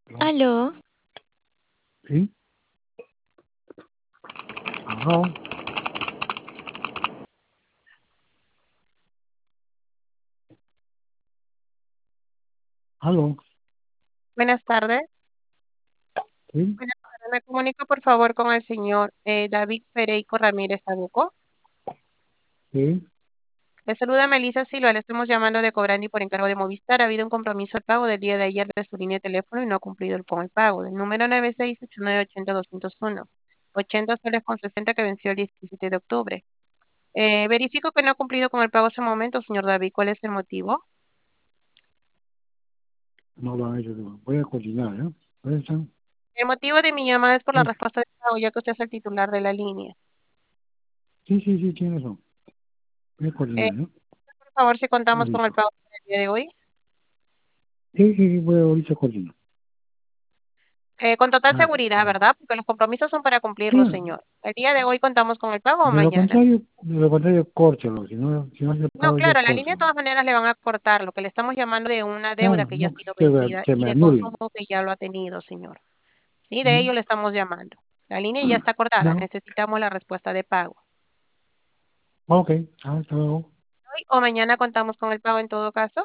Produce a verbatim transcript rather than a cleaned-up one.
¿No? Aló, ¿Sí? ¿Aló? ¿Aló? Buenas tardes. ¿Sí? Buenas tardes. Me comunico por favor con el señor eh, David Pereico Ramírez Tabuco. ¿Sí? Le saluda Melissa Silva. Le estamos llamando de Cobrani por encargo de Movistar. Ha habido un compromiso de pago del día de ayer de su línea de teléfono y no ha cumplido el- con el pago. Del número nueve seis ocho nueve ocho cero dos cero uno. ochenta soles con sesenta que venció el diecisiete de octubre. Eh, verifico que no ha cumplido con el pago hace un momento, señor David. ¿Cuál es el motivo? No lo han hecho. Voy a coordinar, ¿eh? ¿Puede ser? El motivo de mi llamada es por la Sí, respuesta de pago, ya que usted es el titular de la línea. sí, sí, sí, tiene razón. Voy a Eh, coordinar, ¿eh? por favor, si contamos con el Listo. pago del día de hoy. Sí, sí, sí, voy a ahorita coordinar. Eh, con total Gracias. seguridad, ¿verdad? Porque los compromisos son para Sí, cumplirlos, señor. ¿El día de hoy contamos con el pago o de lo mañana? contrario, de lo contrario, córtelo. Si no, si no se No, paga, ya claro, la línea de córtelo. todas maneras le van a cortar. Lo que le estamos llamando de una deuda No, que ya ha no, sido que me, vencida que y me de anulen. consumo que ya lo ha tenido, señor. Sí, de ¿Mm? ello le estamos llamando. La línea ya está cortada. No, Necesitamos la respuesta de pago. ok, hasta luego. Hoy o mañana contamos con el pago en todo caso.